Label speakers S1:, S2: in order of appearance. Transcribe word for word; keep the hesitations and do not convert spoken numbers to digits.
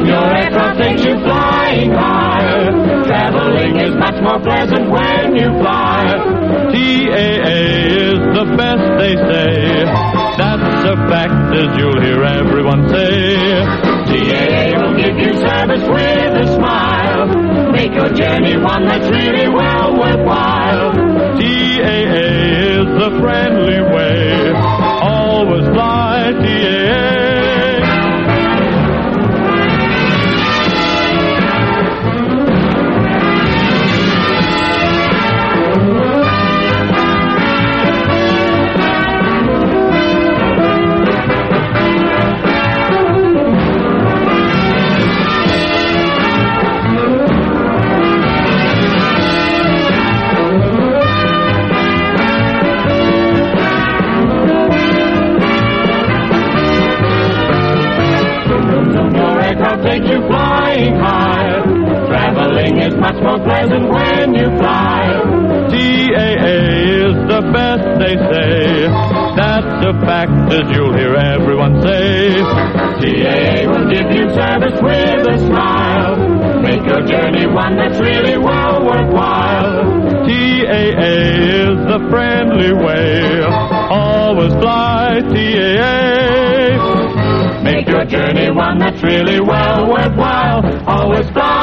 S1: Zoom, your aircraft takes you flying higher. Traveling is much more pleasant when you fly.
S2: T A A is the best, they say. That's a fact, as you'll hear everyone say.
S1: T A A will give you service with a smile. Make your journey one that's really well worthwhile.
S2: T A A is the friendly way. Always fly T A A.
S1: Take you flying high. Traveling is much more pleasant when you fly.
S2: T A A is the best, they say. That's a fact, as you'll hear everyone say.
S1: T A A will give you service with a smile. Make your journey one that's really well worthwhile.
S2: T A A is the friendly way. Always fly T A A.
S1: Make your journey one that's really well worthwhile. Always fly.